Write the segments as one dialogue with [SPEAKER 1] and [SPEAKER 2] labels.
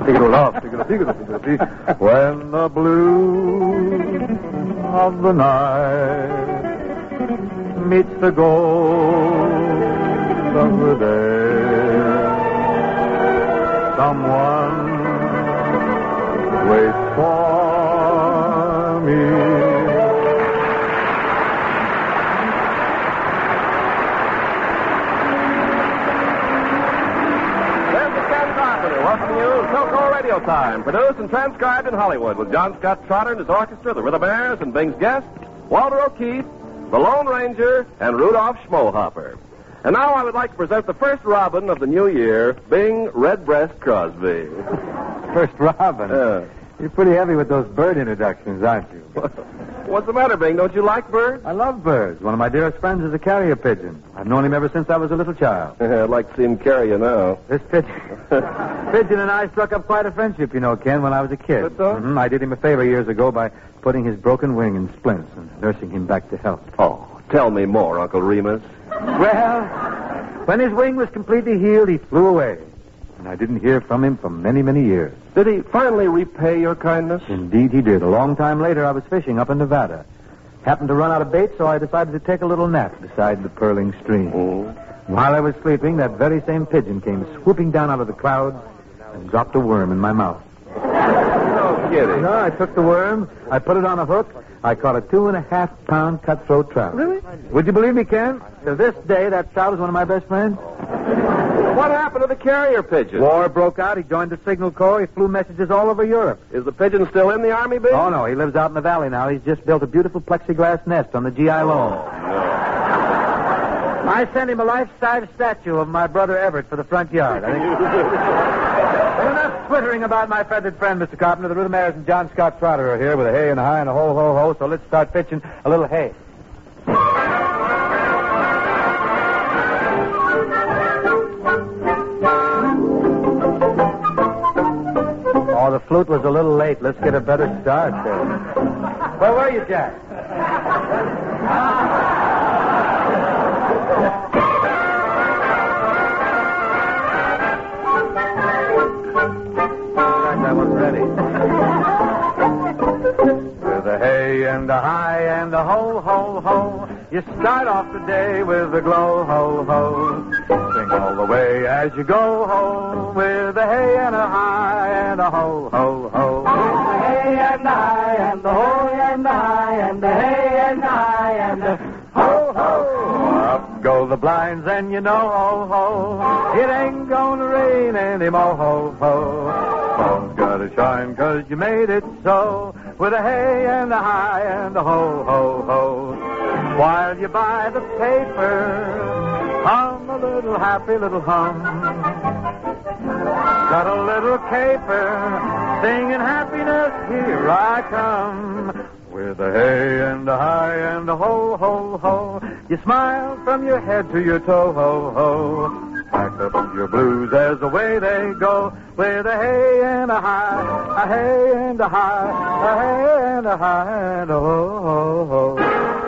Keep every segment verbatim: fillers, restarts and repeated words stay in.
[SPEAKER 1] Figaro-love, Figaro, Figaro, Figaro. When the blue of the night meets the gold of the day, someone waits for me.
[SPEAKER 2] Welcome to you, SoCo Radio Time, produced and transcribed in Hollywood with John Scott Trotter and his orchestra, the Rhythmaires and Bing's guests, Walter O'Keefe, the Lone Ranger, and Rudolph Schmohopper. And now I would like to present the first Robin of the new year, Bing Redbreast Crosby.
[SPEAKER 1] First Robin?
[SPEAKER 2] Uh,
[SPEAKER 1] You're pretty heavy with those bird introductions, aren't you?
[SPEAKER 2] What's the matter, Bing? Don't you like birds?
[SPEAKER 1] I love birds. One of my dearest friends is a carrier pigeon. I've known him ever since I was a little child.
[SPEAKER 2] I'd like to see him carry you now.
[SPEAKER 1] This pigeon, pigeon and I struck up quite a friendship, you know, Ken, when I was a kid.
[SPEAKER 2] That's so?
[SPEAKER 1] Mm-hmm. I did him a favor years ago by putting his broken wing in splints and nursing him back to health.
[SPEAKER 2] Oh, tell me more, Uncle Remus.
[SPEAKER 1] Well, when his wing was completely healed, he flew away. And I didn't hear from him for many, many years.
[SPEAKER 2] Did he finally repay your kindness?
[SPEAKER 1] Indeed he did. A long time later, I was fishing up in Nevada. Happened to run out of bait, so I decided to take a little nap beside the purling stream.
[SPEAKER 2] Mm.
[SPEAKER 1] While I was sleeping, that very same pigeon came swooping down out of the clouds and dropped a worm in my mouth.
[SPEAKER 2] No kidding.
[SPEAKER 1] No, I took the worm, I put it on a hook, I caught a two and a half pound cutthroat trout.
[SPEAKER 2] Really?
[SPEAKER 1] Would you believe me, Ken? To this day, that trout is one of my best friends.
[SPEAKER 2] What happened to the carrier pigeon?
[SPEAKER 1] War broke out. He joined the Signal Corps. He flew messages all over Europe.
[SPEAKER 2] Is the pigeon still in the Army, Bing?
[SPEAKER 1] Oh, no. He lives out in the valley now. He's just built a beautiful plexiglass nest on the G I loan.
[SPEAKER 2] Oh, no.
[SPEAKER 1] I sent him a life-size statue of my brother Everett for the front yard. I think... Well, enough twittering about my feathered friend, Mister Carpenter. The Rhythmaires and John Scott Trotter are here with a hay and a high and a ho, ho, ho. So let's start pitching a little hay. Oh, the flute was a little late. Let's get a better start there. Where were you, Jack? I wasn't ready. With a hay and a high and a ho, ho, ho, you start off the day with a glow, ho, ho. Sing all the way as you go, ho, with a hay and a high and a ho, ho, ho.
[SPEAKER 3] The hay and the high and the ho and the high and the hay and the high and the ho, ho.
[SPEAKER 1] Up go the blinds and you know, ho, ho, it ain't gonna rain anymore, ho, ho. Sun's gotta shine 'cause you made it so, with a hay and a high and a ho, ho, ho. While you buy the paper, hum a little happy little hum. Got a little caper, singing happiness, here I come. With a hay and a high and a ho, ho, ho, you smile from your head to your toe, ho, ho. Pack up your blues as away they go, with a hay and a high, a hay and a high, a hay and a high and a ho, ho, ho.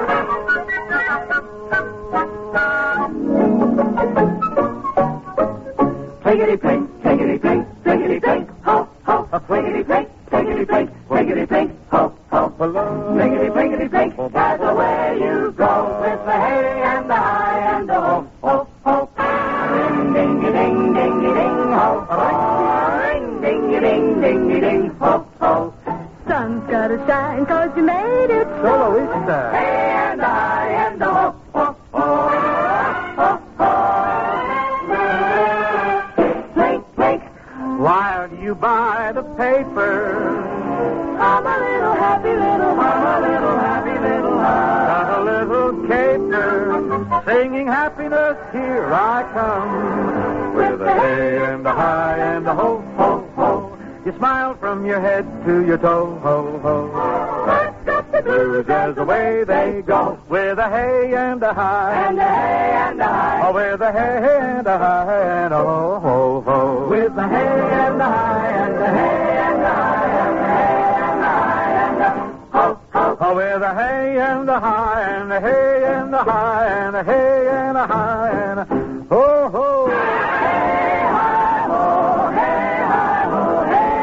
[SPEAKER 3] Plinkety-plink, plinkety-plink, plinkety-plink, ho, ho. Plinkety-plink, plinkety-plink, plinkety-plink, ho, ho. Plinkety-plinkety-plink, that's the way you go, with the hay and the high and the ho, ho, ho. Ring-ding-a-ding-ding-a-ding, ho, ho. Ring-ding-a-ding-ding-a-ding, ho, ho.
[SPEAKER 4] Sun's gotta shine 'cause you made it so.
[SPEAKER 1] Soloista.
[SPEAKER 3] Hay and the high and the ho, ho, ho. Ho, ho. Plink, plink.
[SPEAKER 1] While you buy the paper,
[SPEAKER 3] I'm a little happy little hum, a little happy little hum.
[SPEAKER 1] got a little caper, singing happiness, here I come. With a hay and a high and a ho, ho, ho. You smile from your head to your toe, ho, ho. Pack up the blues as away they go, with a hay and a high,
[SPEAKER 3] And a hay and a high.
[SPEAKER 1] oh, with a hay and a high and a ho, ho, ho.
[SPEAKER 3] With the hay and the high and the hay and the high and the hay and the high and the ho, ho.
[SPEAKER 1] Oh, with a hay and a high and a hay and a high and a hay and a high and a ho, ho.
[SPEAKER 3] Hey, hi, ho, hey, hi, ho, hey.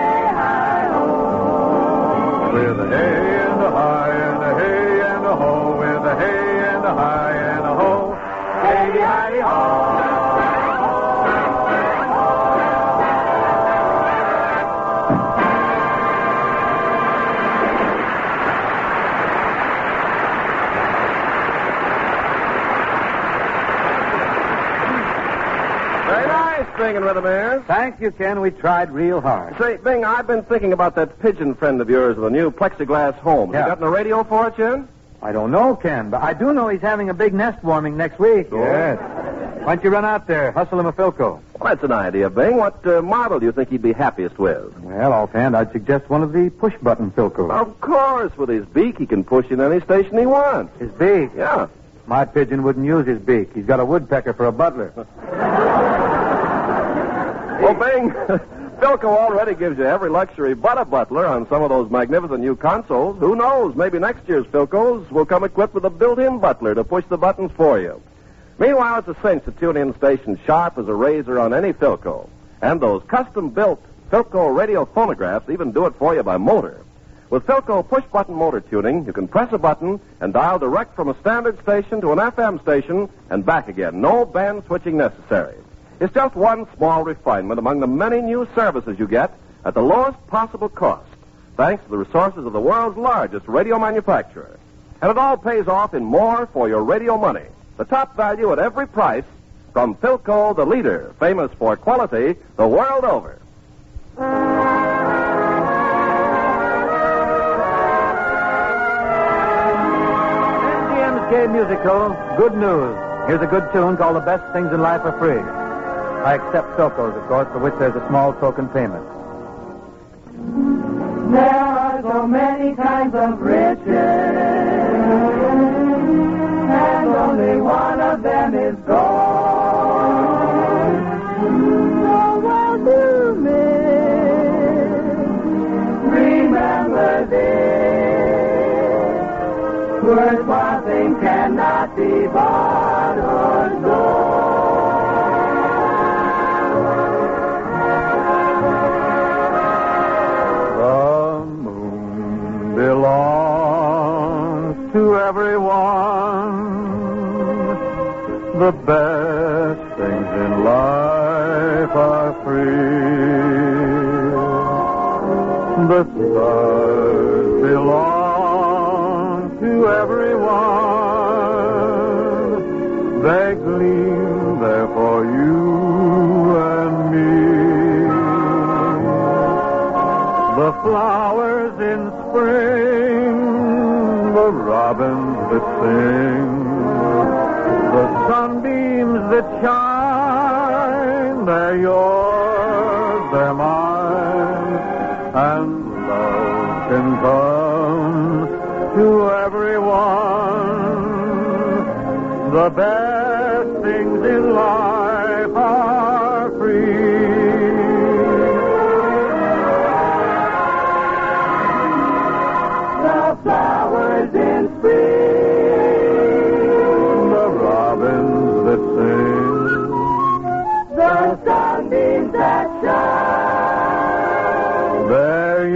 [SPEAKER 2] Morgan, Rhythm Airs.
[SPEAKER 1] Thank you, Ken. We tried real hard.
[SPEAKER 2] Say, Bing, I've been thinking about that pigeon friend of yours with a new plexiglass home. Has
[SPEAKER 1] Yeah.
[SPEAKER 2] he gotten a radio for it yet?
[SPEAKER 1] I don't know, Ken, but I do know he's having a big nest warming next week.
[SPEAKER 2] Yes.
[SPEAKER 1] Why don't you run out there, hustle him a Philco?
[SPEAKER 2] Well, that's an idea, Bing. What uh, model do you think he'd be happiest with?
[SPEAKER 1] Well, offhand, I'd suggest one of the push-button Philcos.
[SPEAKER 2] Of course, with his beak, he can push in any station he wants.
[SPEAKER 1] His beak?
[SPEAKER 2] Yeah.
[SPEAKER 1] My pigeon wouldn't use his beak. He's got a woodpecker for a butler.
[SPEAKER 2] Well, Bing, Philco already gives you every luxury but a butler on some of those magnificent new consoles. Who knows? Maybe next year's Philcos will come equipped with a built-in butler to push the buttons for you. Meanwhile, it's a cinch to tune in stations sharp as a razor on any Philco. And those custom-built Philco radio phonographs even do it for you by motor. With Philco push-button motor tuning, you can press a button and dial direct from a standard station to an F M station and back again. No band switching necessary. It's just one small refinement among the many new services you get at the lowest possible cost, thanks to the resources of the world's largest radio manufacturer. And it all pays off in more for your radio money. The top value at every price from Philco, the leader, famous for quality the world over.
[SPEAKER 1] M G M's Gay Musical, Good News. Here's a good tune called The Best Things in Life Are Free. I accept Philcos, of course, for which there's a small token payment.
[SPEAKER 3] There are so many kinds of riches, and only one of them is gold. So while you live, remember this: worth one thing cannot be bought or sold.
[SPEAKER 1] The moon belongs to everyone. The best things in life are free. The stars belong to everyone. They gleam there for you and me. The flowers in spring, the robins that sing, the sunbeams that shine, they're yours, they're mine, and love can come to everyone. The best things in life are free.
[SPEAKER 3] Flowers in spring,
[SPEAKER 1] The robins that sing,
[SPEAKER 3] the sunbeams that shine,
[SPEAKER 1] they're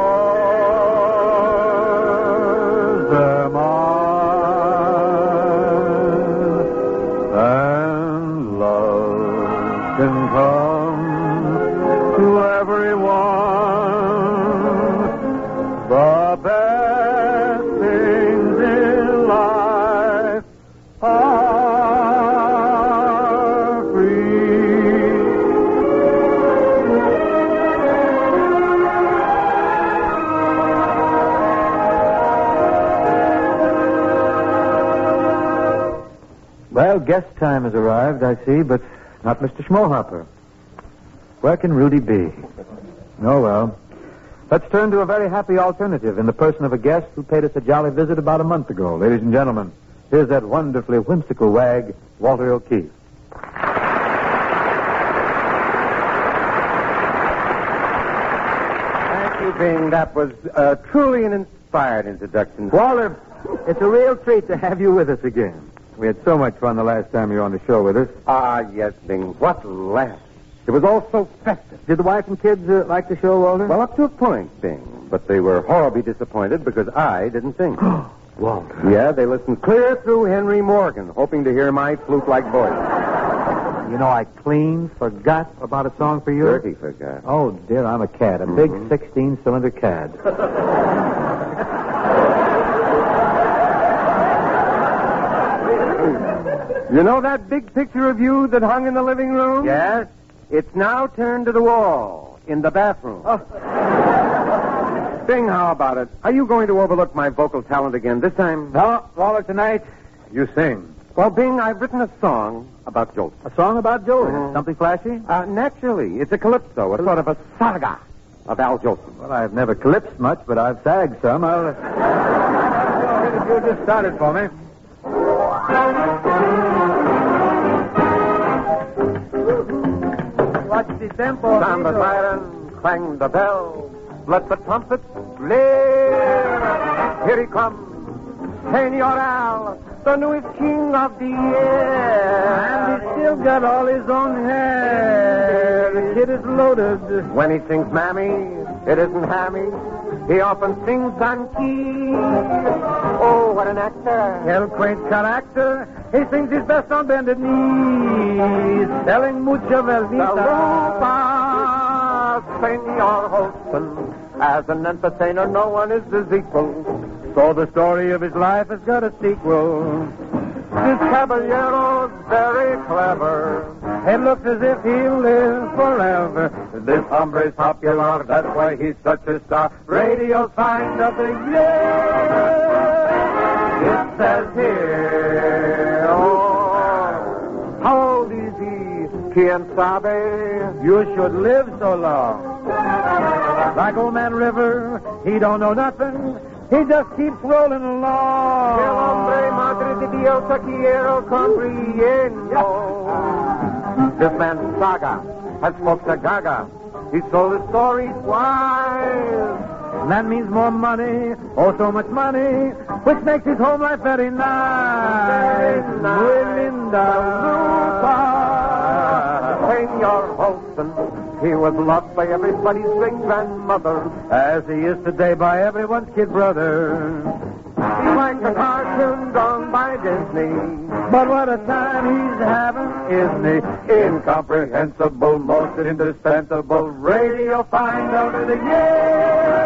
[SPEAKER 1] yours, they're mine, and love can come to everyone. The best things in life are free. Well, guest time has arrived, I see, but not Mister Schmohopper. Where can Rudy be? Oh, well. Let's turn to a very happy alternative in the person of a guest who paid us a jolly visit about a month ago. Ladies and gentlemen, here's that wonderfully whimsical wag, Walter O'Keefe.
[SPEAKER 5] Thank you, Bing. That was uh, truly an inspired introduction.
[SPEAKER 1] Walter, it's a real treat to have you with us again. We had so much fun the last time you were on the show with us.
[SPEAKER 5] Ah, yes, Bing. What laughs. It was all so festive.
[SPEAKER 1] Did the wife and kids uh, like the show, Walter?
[SPEAKER 5] Well, up to a point, Bing. But they were horribly disappointed because I didn't sing.
[SPEAKER 1] Walter.
[SPEAKER 5] Yeah, they listened clear through Henry Morgan, hoping to hear my flute-like voice.
[SPEAKER 1] You know, I clean forgot about a song for you.
[SPEAKER 5] Dirty forgot.
[SPEAKER 1] Oh, dear, I'm a cad. A big sixteen-cylinder cad.
[SPEAKER 5] You know that big picture of you that hung in the living room?
[SPEAKER 1] Yes?
[SPEAKER 5] It's now turned to the wall in the bathroom.
[SPEAKER 1] Oh.
[SPEAKER 5] Bing, how about it? Are you going to overlook my vocal talent again this time?
[SPEAKER 1] No, Waller, tonight, you sing.
[SPEAKER 5] Well, Bing, I've written a song about Jolson.
[SPEAKER 1] A song about Jolson.
[SPEAKER 5] Mhm.
[SPEAKER 1] Something flashy?
[SPEAKER 5] Uh, naturally, it's a calypso, a sort of a saga of Al Jolson.
[SPEAKER 1] Well, I've never calypsed much, but I've sagged some. I'll... Uh... oh, you just started for me. Watch the tempo.
[SPEAKER 5] Sound the siren, clang the bell, let the trumpets blare. Here he comes, Senor Al, the newest king of the air.
[SPEAKER 1] And he's still got all his own hair. The kid is loaded.
[SPEAKER 5] When he sings Mammy, it isn't hammy. He often sings on key. Oh, what an actor.
[SPEAKER 1] El quaint character. He sings his best on bended knees. Selling mucha velvita.
[SPEAKER 5] Saluda, Senor Holston. As an entertainer, no one is his equal.
[SPEAKER 1] So the story of his life has got a sequel.
[SPEAKER 5] This caballero's very clever.
[SPEAKER 1] It looks as if he'll live forever. This hombre's popular, that's why he's such a star. Radio's find of the year. It says here,
[SPEAKER 5] Oh, how old is he? Quien sabe?
[SPEAKER 1] you should live so long. Like old man River, he don't know nothing. He just keeps rolling along.
[SPEAKER 5] El hombre madre de Dios, te quiero comprendo. This man's saga has folks a gaga. He told his story twice.
[SPEAKER 1] And that means more money, oh, so much money, which makes his home life very nice.
[SPEAKER 5] Very nice.
[SPEAKER 1] Muy linda Lupa.
[SPEAKER 5] Senor Holston, he was loved by everybody's great-grandmother.
[SPEAKER 1] As he is today by everyone's kid brother.
[SPEAKER 5] He's like a cartoon done by Disney.
[SPEAKER 1] But what a time he's having, isn't he? Incomprehensible, most indispensable, radio find out of the year.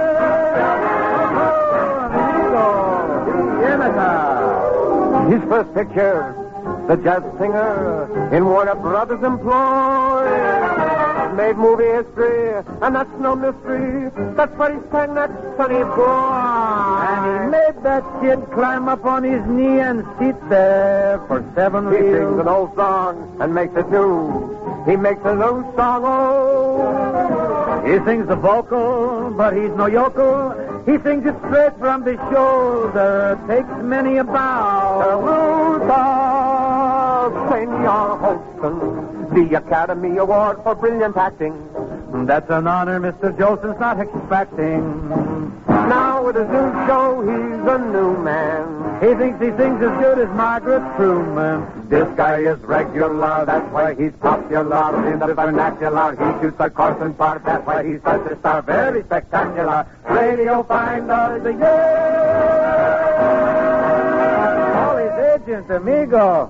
[SPEAKER 5] His first picture, the jazz singer in Warner Brothers' employ, made movie history, and that's no mystery. That's what he sang, that Sonny Boy.
[SPEAKER 1] And he made that kid climb up on his knee and sit there for seven
[SPEAKER 5] He sings
[SPEAKER 1] reels.
[SPEAKER 5] an old song and makes it new. He makes a new song, oh.
[SPEAKER 1] He sings the vocal, but he's no yokel. He sings it straight from the shoulder. Takes many a bow.
[SPEAKER 5] Rudolph, Senor Holston, the Academy Award for brilliant acting.
[SPEAKER 1] That's an honor Mister Jolson's not expecting.
[SPEAKER 5] Now with his new show, he's a new man.
[SPEAKER 1] He thinks he sings as good as Margaret Truman. This guy is regular, that's why he's popular. In the vernacular, he shoots a Carson part, that's why he's such a star. Very spectacular. Radio find of the year. All his agents, amigo.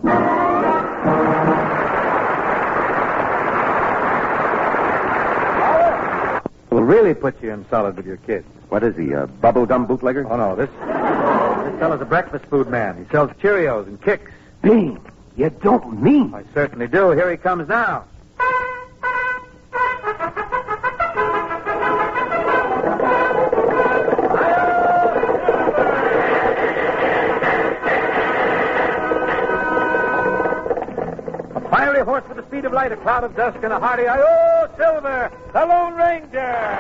[SPEAKER 1] Will really put you in solid with your kids.
[SPEAKER 5] What is he, a bubblegum bootlegger?
[SPEAKER 1] Oh, no, this, this fellow's a breakfast food man. He sells Cheerios and Kicks.
[SPEAKER 5] Bing, you don't mean.
[SPEAKER 1] I certainly do. Here he comes now. A fiery horse with the speed of light, a cloud of dust, and a hearty "Hi-oh, Silver, the Lone Ranger!"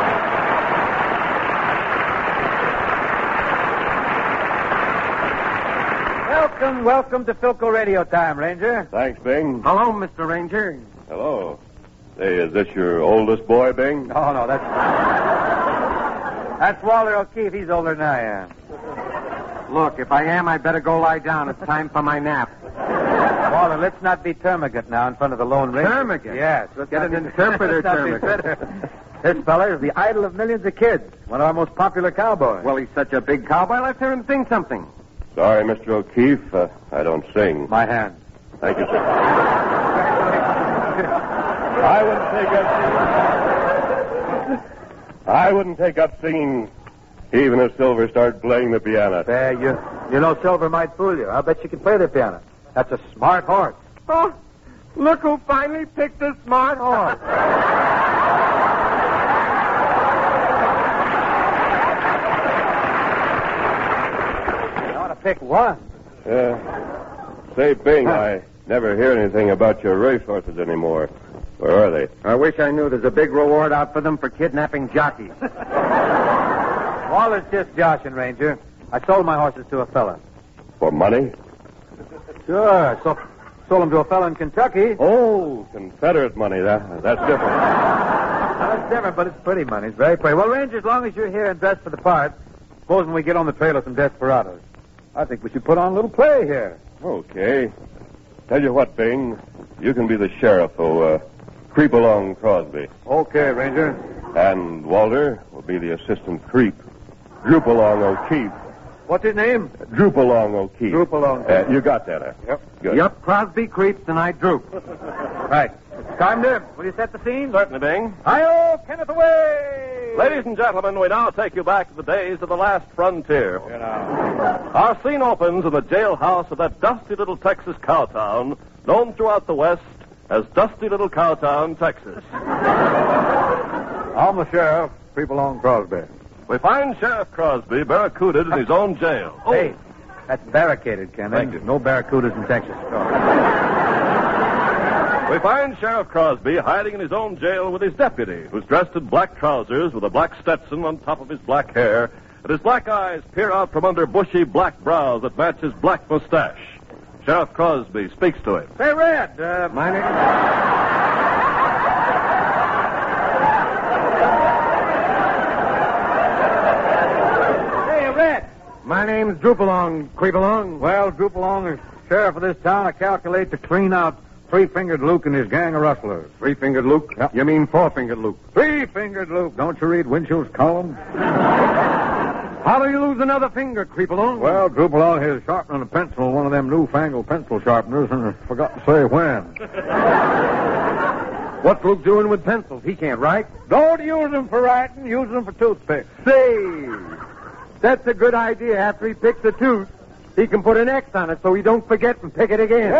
[SPEAKER 1] Welcome, welcome to Philco Radio Time, Ranger.
[SPEAKER 2] Thanks, Bing.
[SPEAKER 5] Hello, Mister Ranger.
[SPEAKER 2] Hello. Hey, is this your oldest boy, Bing?
[SPEAKER 1] Oh, no, that's... That's Walter O'Keefe. He's older than I am.
[SPEAKER 5] Look, if I am, I'd better go lie down. It's time for my nap.
[SPEAKER 1] Walter, let's not be termagant now in front of the Lone Ranger.
[SPEAKER 5] Termagant?
[SPEAKER 1] Yes. Let's
[SPEAKER 5] Get
[SPEAKER 1] not
[SPEAKER 5] an
[SPEAKER 1] be-
[SPEAKER 5] interpreter,
[SPEAKER 1] let's not be
[SPEAKER 5] termagant.
[SPEAKER 1] bitter. This fella is the idol of millions of kids. One of our most popular cowboys.
[SPEAKER 5] Well, he's such a big cowboy. Let's hear him sing something.
[SPEAKER 2] Sorry, Mister O'Keefe. Uh, I don't sing.
[SPEAKER 1] My hand.
[SPEAKER 2] Thank you, sir. I wouldn't take up I wouldn't take up singing even if Silver started playing the piano.
[SPEAKER 1] There, you, you know Silver might fool you. I'll bet you can play the piano. That's a smart horse.
[SPEAKER 5] Oh, Look who finally picked a smart horse.
[SPEAKER 1] You ought to pick one.
[SPEAKER 6] Uh, say, Bing, I never hear anything about your racehorses anymore. Where are they?
[SPEAKER 5] I wish I knew there's a big reward out for them for kidnapping jockeys.
[SPEAKER 1] Walter's just joshing, Ranger. I sold my horses to a fella.
[SPEAKER 6] For money?
[SPEAKER 1] Sure. So, sold them to a fella in Kentucky.
[SPEAKER 6] Oh, Confederate money. That, that's different.
[SPEAKER 1] That's different, but it's pretty money. It's very pretty. Well, Ranger, as long as you're here and dressed for the part, supposing we get on the trail of some desperados, I think we should put on a little play here.
[SPEAKER 6] Okay. Tell you what, Bing. You can be the sheriff who uh, creep along Crosby.
[SPEAKER 1] Okay, Ranger.
[SPEAKER 6] And Walter will be the assistant creep. Droop along O'Keefe.
[SPEAKER 1] What's his name?
[SPEAKER 6] Droop along O'Keefe.
[SPEAKER 1] Droop along.
[SPEAKER 6] Uh, you got that, huh?
[SPEAKER 1] Yep.
[SPEAKER 6] Good.
[SPEAKER 5] Yup, Crosby creeps and I droop.
[SPEAKER 1] Right. Carpenter, will you set the scene?
[SPEAKER 2] Certainly, Bing.
[SPEAKER 1] Hi-yo, Kenneth away!
[SPEAKER 2] Ladies and gentlemen, we now take you back to the days of the last frontier.
[SPEAKER 1] You know.
[SPEAKER 2] Our scene opens in the jailhouse of that dusty little Texas cowtown, known throughout the West as Dusty Little Cowtown, Texas.
[SPEAKER 1] I'm the sheriff. Creep along Crosby.
[SPEAKER 2] We find Sheriff Crosby barricaded in his own jail. Oh,
[SPEAKER 1] Hey, that's barricaded, Kenneth.
[SPEAKER 2] Thank you.
[SPEAKER 1] No barracudas in Texas.
[SPEAKER 2] We find Sheriff Crosby hiding in his own jail with his deputy, who's dressed in black trousers with a black Stetson on top of his black hair, and his black eyes peer out from under bushy black brows that match his black mustache. Sheriff Crosby speaks to him.
[SPEAKER 1] Say, Red, uh,
[SPEAKER 5] My name...
[SPEAKER 1] Hey, Red.
[SPEAKER 5] My name's Droopalong, Creepalong.
[SPEAKER 1] Well, Droop along as sheriff of this town, I calculate to clean out Three-Fingered Luke and his gang of rustlers.
[SPEAKER 5] Three-fingered Luke?
[SPEAKER 1] Yep.
[SPEAKER 5] You mean four-fingered Luke?
[SPEAKER 1] Three-Fingered Luke. Don't you read Winchell's column?
[SPEAKER 5] How do you lose another finger, Creepalong?
[SPEAKER 1] Well, Droop along here sharpening a pencil, one of them newfangled pencil sharpeners, and I forgot to say when.
[SPEAKER 5] What's Luke doing with pencils? He can't write.
[SPEAKER 1] Don't use them for writing, use them for toothpicks.
[SPEAKER 5] Say, that's a good idea. After he picks a tooth, he can put an X on it so he don't forget and pick it again.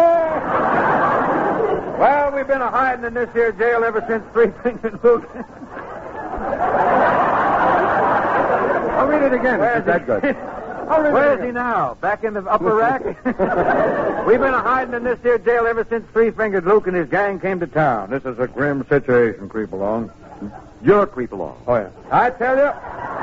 [SPEAKER 1] Well, we've been a hiding in this here jail ever since Three-Fingered Luke.
[SPEAKER 5] I'll read it again.
[SPEAKER 1] Where's
[SPEAKER 5] It's that
[SPEAKER 1] he?
[SPEAKER 5] good. I'll read
[SPEAKER 1] Where
[SPEAKER 5] it
[SPEAKER 1] is he
[SPEAKER 5] again.
[SPEAKER 1] now? Back in the upper rack? We've been a hiding in this here jail ever since Three-Fingered Luke and his gang came to town. This is a grim situation, creep along.
[SPEAKER 5] You're Creepalong.
[SPEAKER 1] Oh, yeah. I tell you.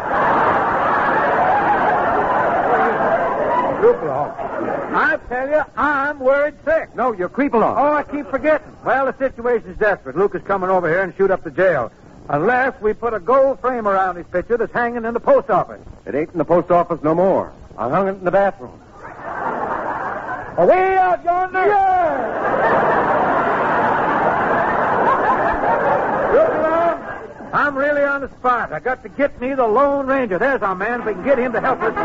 [SPEAKER 1] Creep along. I tell you, I'm worried sick.
[SPEAKER 5] No, you're Creepalong.
[SPEAKER 1] Oh, I keep forgetting. Well, the situation's desperate. Luke is coming over here and shoot up the jail. Unless we put a gold frame around his picture that's hanging in the post office.
[SPEAKER 5] It ain't in the post office no more. I hung it in the bathroom.
[SPEAKER 1] Away out yonder. Yeah. Look along. I'm really on the spot. I got to get me the Lone Ranger. There's our man. If we can get him to help us.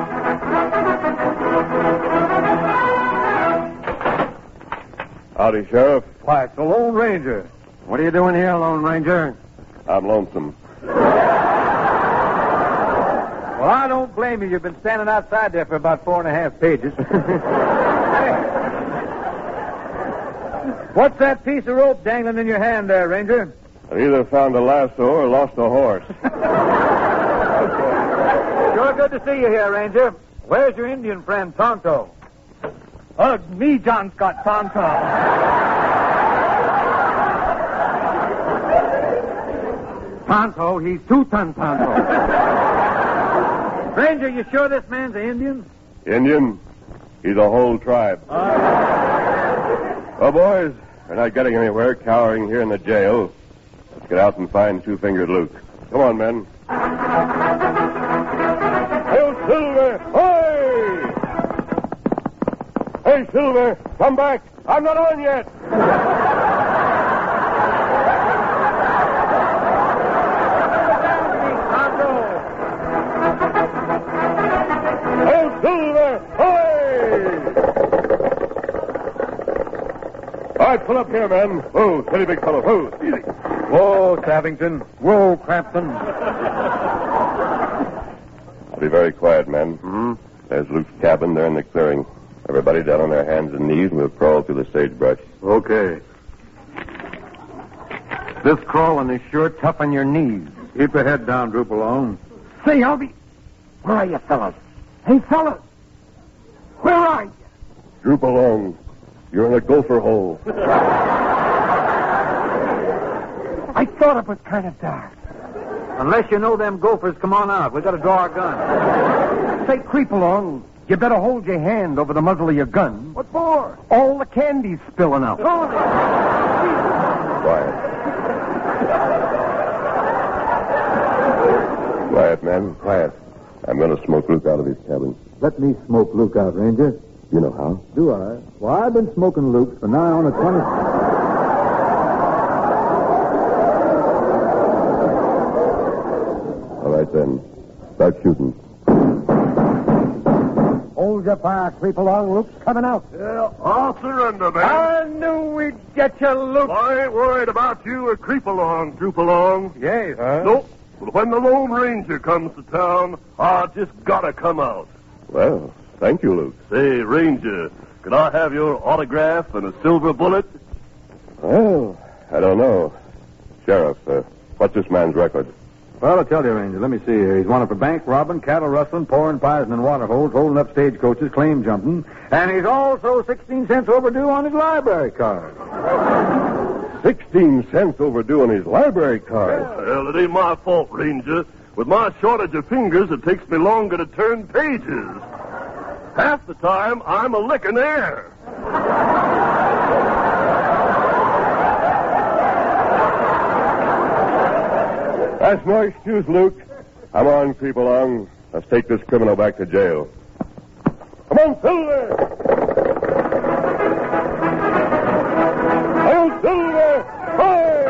[SPEAKER 6] Howdy, Sheriff.
[SPEAKER 1] Why, it's the Lone Ranger.
[SPEAKER 5] What are you doing here, Lone Ranger?
[SPEAKER 6] I'm lonesome.
[SPEAKER 1] Well, I don't blame you. You've been standing outside there for about four and a half pages. Hey. What's that piece of rope dangling in your hand there, Ranger?
[SPEAKER 6] I either found a lasso or lost a horse.
[SPEAKER 1] Sure good to see you here, Ranger. Where's your Indian friend, Tonto?
[SPEAKER 5] Ugh, me, John Scott Tonto. Tonto, he's two-ton Tonto.
[SPEAKER 1] Ranger, you sure this man's an Indian?
[SPEAKER 6] Indian? He's a whole tribe. Well, boys, we're not getting anywhere cowering here in the jail. Let's get out and find Two-Fingered Luke. Come on, men. Hail, Silver! Hoy! Hey, Silver, come back. I'm not on yet. Hail, Silver! Hoy! All right, pull up here, man. Whoa, steady, big fellow. Whoa, easy.
[SPEAKER 1] Whoa, Savington. Whoa, Crampton.
[SPEAKER 6] I'll be very quiet, men. Mm-hmm. There's Luke's cabin there in the clearing. Everybody down on their hands and knees, and we'll crawl through the sagebrush.
[SPEAKER 1] Okay.
[SPEAKER 5] This crawling is sure tough on your knees.
[SPEAKER 1] Keep your head down, Droop alone.
[SPEAKER 5] Say, I'll be... Where are you, fellas? Hey, fellas! Where are you?
[SPEAKER 6] Droop along. You're in a gopher hole.
[SPEAKER 5] I thought it was kind of dark.
[SPEAKER 1] Unless you know them gophers, come on out. We've got to draw our guns.
[SPEAKER 5] Say, creep along. You better hold your hand over the muzzle of your gun.
[SPEAKER 1] What for?
[SPEAKER 5] All the candy's spilling out.
[SPEAKER 6] Quiet. Quiet, men. Quiet. I'm going to smoke Luke out of his cabin.
[SPEAKER 1] Let me smoke Luke out, Ranger.
[SPEAKER 6] You know how?
[SPEAKER 1] Do I? Well, I've been smoking Luke for now on a twenty...
[SPEAKER 6] All right, then. Start shooting.
[SPEAKER 5] Hold your fire, creep along. Luke's coming out.
[SPEAKER 6] Yeah, I'll surrender, man.
[SPEAKER 5] I knew we'd get you, Luke.
[SPEAKER 6] I ain't worried about you or creep along, troop along.
[SPEAKER 5] Yes, huh?
[SPEAKER 6] Nope. But when the Lone Ranger comes to town, I just gotta come out. Well, thank you, Luke. Say, Ranger, could I have your autograph and a silver bullet? Well, I don't know. Sheriff, uh, what's this man's record?
[SPEAKER 1] Well, I'll tell you, Ranger. Let me see here. He's wanted for bank robbing, cattle rustling, pouring poison in water holes, holding up stagecoaches, claim jumping. And he's also sixteen cents overdue on his library card.
[SPEAKER 6] Sixteen cents overdue on his library card. Well, it ain't my fault, Ranger. With my shortage of fingers, it takes me longer to turn pages. Half the time, I'm a licking air. That's no excuse, Luke. Come on, creep along. Let's take this criminal back to jail. Come on, Silver! Hail, Silver! Fire!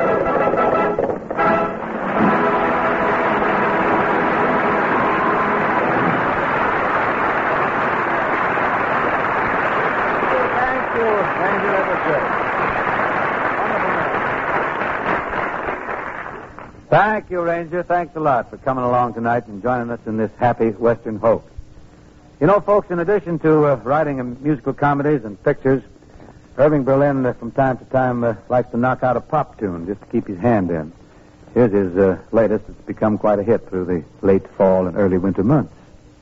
[SPEAKER 1] Thank you, Ranger Everett. Thank you, Ranger. Thanks a lot for coming along tonight and joining us in this happy Western hoax. You know, folks, in addition to uh, writing uh, musical comedies and pictures, Irving Berlin, uh, from time to time, uh, likes to knock out a pop tune just to keep his hand in. Here's his uh, latest. It's become quite a hit through the late fall and early winter months.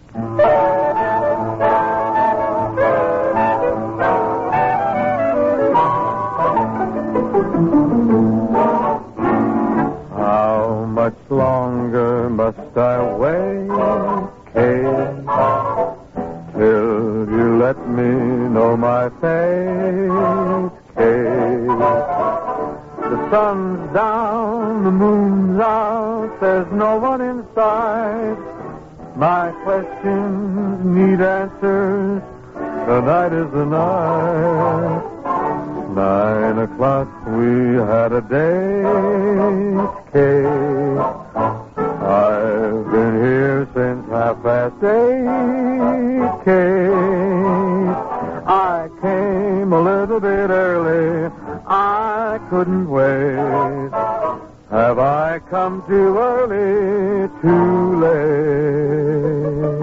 [SPEAKER 1] How much longer must I wait, Kate, till you let me know my fate, Kate? The sun's down, the moon's out, there's no one in sight. My questions need answers, tonight is the night. Nine o'clock, we had a date, Kate. I've been here since half past eight, Kate. I came a little bit early, I couldn't wait. Have I come too early, too late?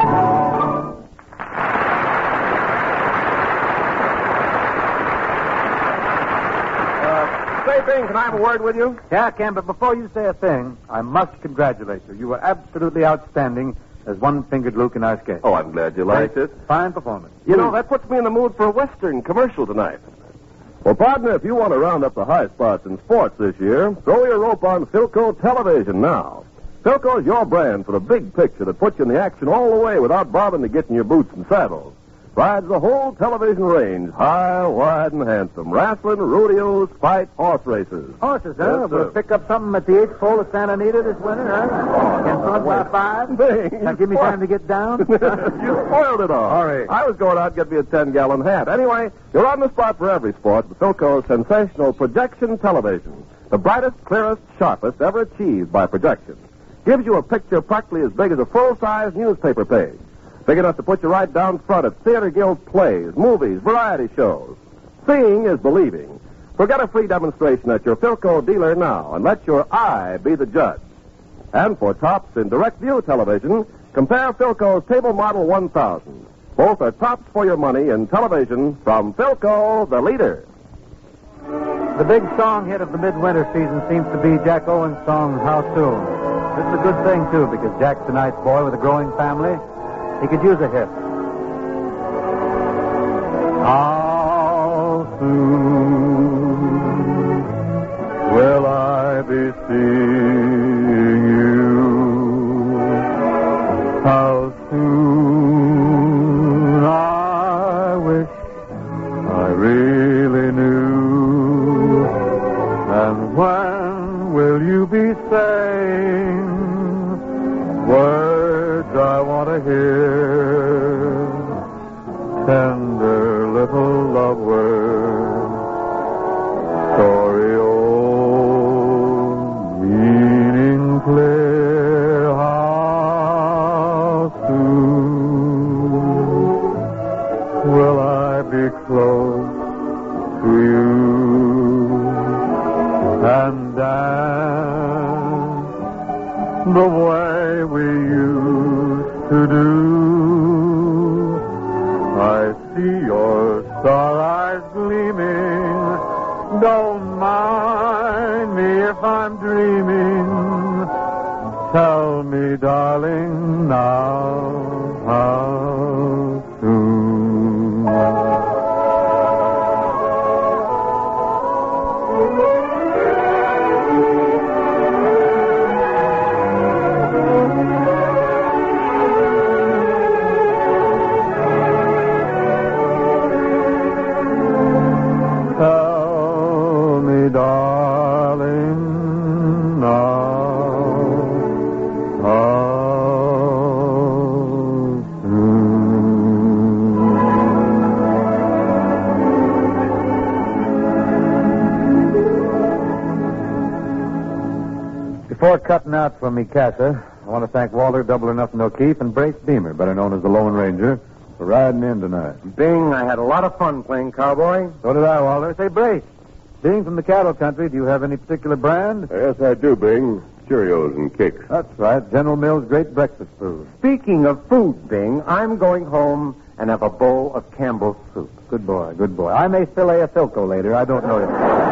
[SPEAKER 2] Say, Bing, can I have a word with you?
[SPEAKER 1] Yeah, I can, but before you say a thing, I must congratulate you. You were absolutely outstanding as one-fingered Luke in our sketch.
[SPEAKER 2] Oh, I'm glad you liked it.
[SPEAKER 1] Fine performance.
[SPEAKER 2] You know, that puts me in the mood for a Western commercial tonight. Well, partner, if you want to round up the high spots in sports this year, throw your rope on Philco Television now. Philco's your brand for the big picture that puts you in the action all the way without bothering to get in your boots and saddles. Rides the whole television range, high, wide, and handsome. Wrestling, rodeos, fight, horse races.
[SPEAKER 1] Horses, huh?
[SPEAKER 2] Yes,
[SPEAKER 1] we'll
[SPEAKER 2] sir.
[SPEAKER 1] pick up something at the eighth pole of Santa Anita this winter, huh? Get front by five.
[SPEAKER 2] Bing,
[SPEAKER 1] Now give me time to get down.
[SPEAKER 2] You spoiled it all.
[SPEAKER 1] All right.
[SPEAKER 2] I was going out to get me a ten-gallon hat. Anyway, you're on the spot for every sport with Philco's sensational projection television. The brightest, clearest, sharpest ever achieved by projection. Gives you a picture practically as big as a full-size newspaper page. Big enough to put you right down front at Theater Guild plays, movies, variety shows. Seeing is believing. Forget a free demonstration at your Philco dealer now and let your eye be the judge. And for tops in direct view television, compare Philco's Table Model one thousand. Both are tops for your money in television from Philco, the leader.
[SPEAKER 1] The big song hit of the midwinter season seems to be Jack Owen's song, How Soon. This is a good thing, too, because Jack's a nice boy with a growing family. He could use a hit. How soon will I be seeing you? How soon I wish I really knew. And when will you be saying words I want to hear? Tender little love words, story old, meaning clear. How soon will I be close to you and dance the way we used to do? I see your star eyes gleaming. Don't mind me if I'm dreaming. Tell me, darling, now how soon. Tell me, darling, now how soon. Before cutting out from me, Casa, I want to thank Walter, Double or Nothing O'Keefe, and Brace Beamer, better known as the Lone Ranger, for riding in tonight.
[SPEAKER 5] Bing, I had a lot of fun playing cowboy.
[SPEAKER 1] So did I, Walter. Say, Brace, being from the cattle country, do you have any particular brand?
[SPEAKER 6] Yes, I do, Bing. Cheerios and Kicks.
[SPEAKER 1] That's right. General Mills' great breakfast food.
[SPEAKER 5] Speaking of food, Bing, I'm going home and have a bowl of Campbell's soup.
[SPEAKER 1] Good boy, good boy. I may fillet a Philco later. I don't know yet.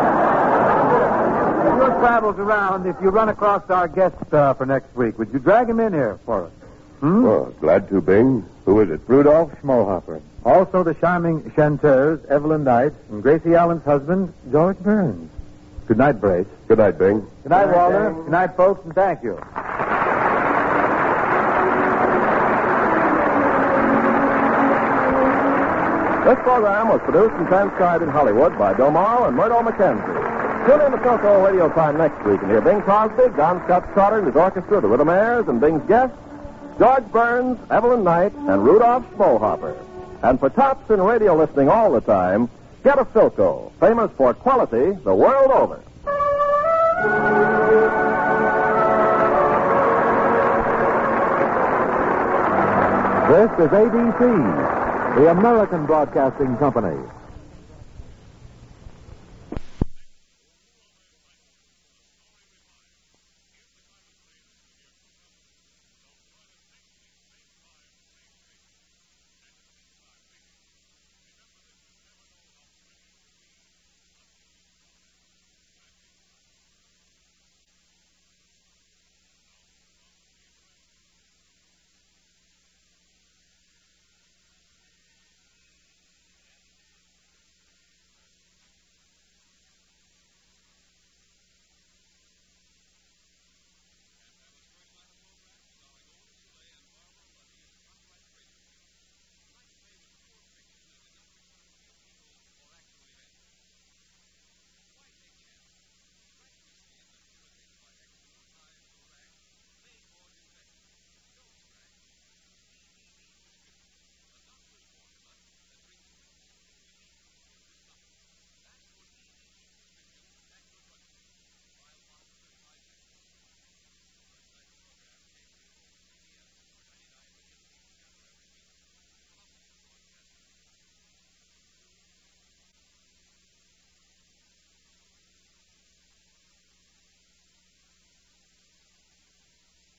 [SPEAKER 1] If your travels around, if you run across our guest uh, for next week, would you drag him in here for us? Hmm?
[SPEAKER 6] Oh, glad to, Bing. Who is it?
[SPEAKER 1] Rudolph Schmohopper. Also the charming chanteurs, Evelyn Knight, and Gracie Allen's husband, George Burns. Good night, Brace.
[SPEAKER 6] Good night, Bing.
[SPEAKER 1] Good night,
[SPEAKER 5] Good night,
[SPEAKER 1] Walter.
[SPEAKER 5] Bing.
[SPEAKER 1] Good night, folks, and thank you.
[SPEAKER 2] This program was produced and transcribed in Hollywood by Bill Morrow and Murdo McKenzie. Tune in to Philco Radio Time next week and hear Bing Crosby, John Scott Trotter and his orchestra, the Rhythmaires, and Bing's guests, George Burns, Evelyn Knight, and Rudolph Schmohopper. And for tops in radio listening all the time, get a Philco, famous for quality the world over.
[SPEAKER 7] This is A B C, the American Broadcasting Company.